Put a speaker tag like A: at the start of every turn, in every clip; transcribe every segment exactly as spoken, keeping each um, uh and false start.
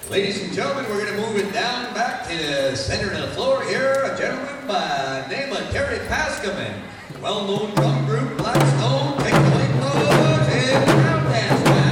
A: Ladies and gentlemen, we're going to move it down back to the center of the floor here. A gentleman by the name of Terry Pascoman, well-known drum group Blackstone, take the white gloves and the round dance time.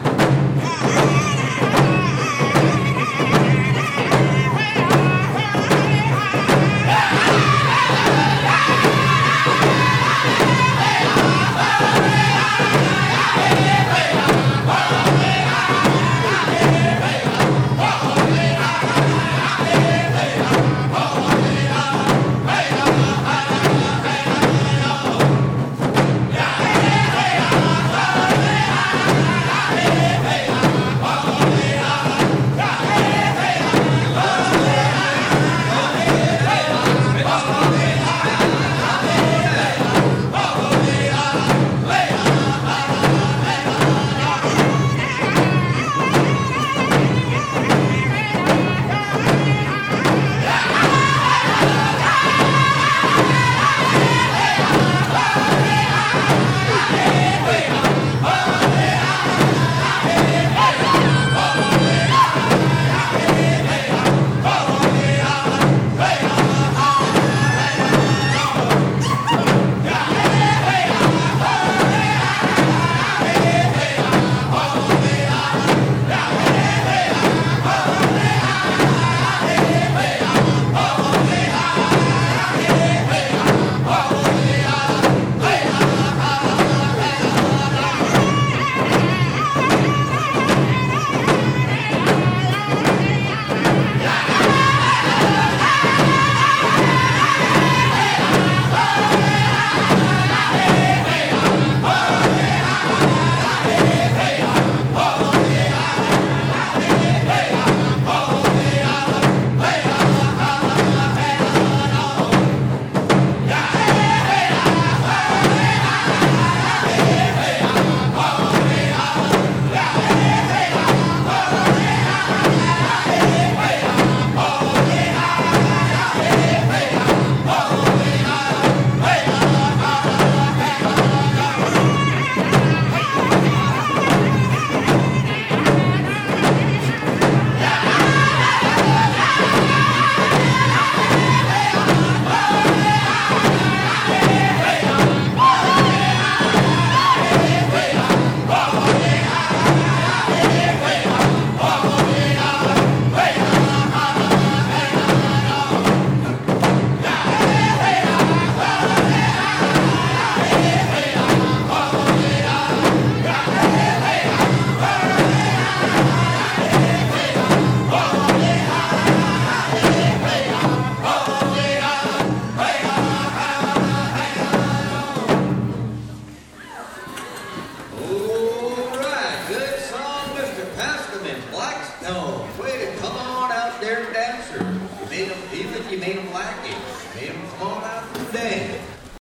A: Blackstone, way to come on out there, dancers. You made them, even if you made them like it, made them come on out and dance.